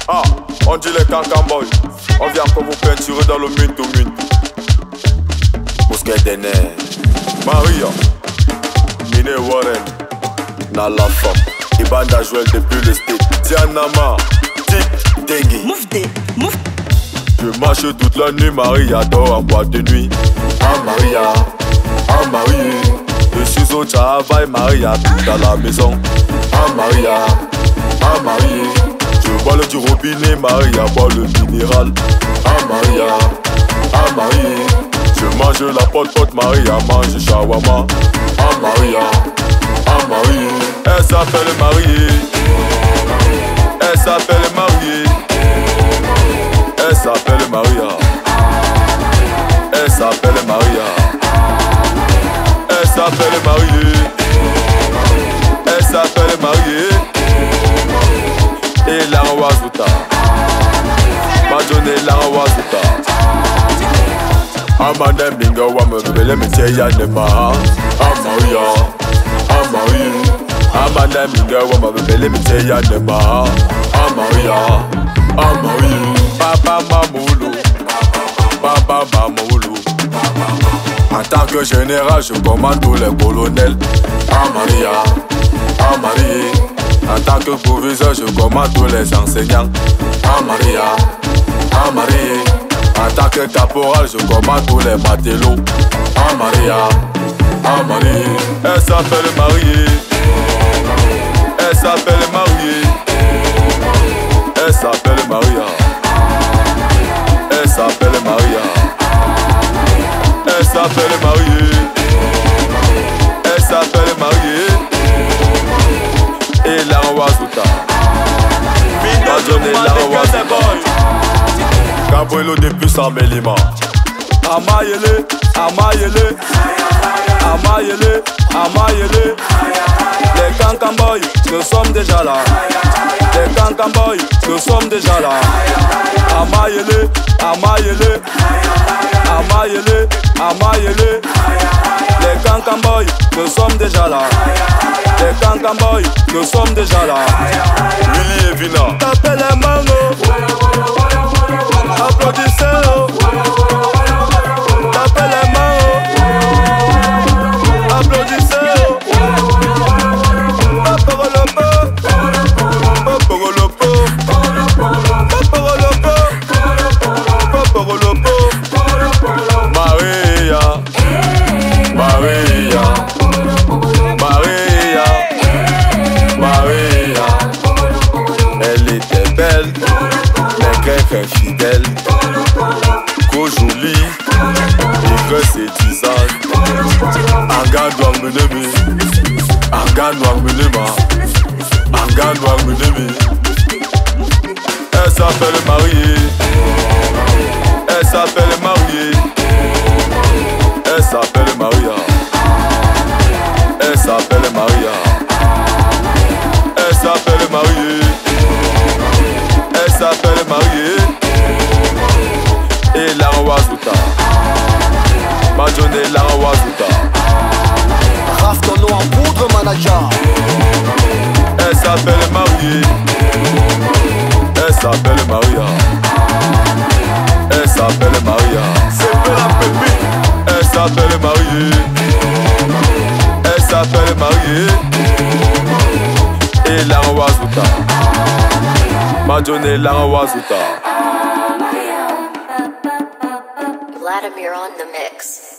Ah, on dit les cancamboy. On vient pour vous peinturer dans le mint au mint. Mousquet des nerfs. Maria, Mine Warren, Nala Femme, Ibanda Joël depuis le state. Tianama, Tic, Dengue. Move. Je marche toute la nuit, Maria dort en boîte de nuit. Ah Maria, ah Marie. Je suis au travail, Maria tout dans la maison. Ah Maria, ah Marie. Je bois le du robinet, Maria boit le minéral. Ah Maria, ah Marie. Je mange la pote, Maria mange shawarma. Ah Maria, ah Marie. Elle s'appelle Marie. Elle s'appelle Marie. Elle s'appelle Maria. Elle s'appelle Maria. Elle s'appelle Marie. Elle s'appelle Marie. Et la Rawazuta Madone la Rawazuta Amanda Binga Wama Bele Meteya Nema Ah Maria, Ah Marie. Amanda Binga Wama Bele Meteya Nema Ah Maria, Ah Marie. Papa Mamoulou, Papa Mamoulou. En tant que général, je commande tous les colonels. Ah Maria, Ah Marie. En tant que proviseur, je commande tous les enseignants. Ah Maria, Ah Marie. En tant que caporal, je commande tous les matelots. Ah Maria, Ah Marie. Elle s'appelle Marie. Elle s'appelle Marie. Elle s'appelle Maria. Elle s'appelle Maria. Elle s'appelle Marie. Elle s'appelle Marie. Et la Rawazuta Madone la Rawazuta Gabrielo depuis Saint-Mélima. Amayele, Amayele, Amayele, Amayele. Les cancamboy, nous sommes déjà là. Les cancamboy, nous sommes déjà là. Amayele, Amayele, Amayele, Amayele. Les cancamboy, nous sommes déjà là. Les cancamboy, nous sommes déjà là. Willy et Vina. Tapez les mains, applaudissez-le. Tapez les mains, applaudissez-le. Maria, Maria, Maria, Maria. Elle était belle, mais très fidèle. Qu'au jolie, et que séduisante. Anga doit mener, Anga doit mener, Anga doit mener. Elle s'appelle Marie. Elle s'appelle Marie. Elle s'appelle Maria. Elle s'appelle Maria. Elle s'appelle Marie. Elle s'appelle Marie. Et la Rawazuta Madone la Rawazuta Rafton en poudre manager. Elle s'appelle Marie. Elle s'appelle Maria. Elle s'appelle Maria. C'est la pépite. Elle s'appelle Marie. Elle s'appelle Marie. Et la Rawazuta Madone la Rawazuta. Vladimir on the mix.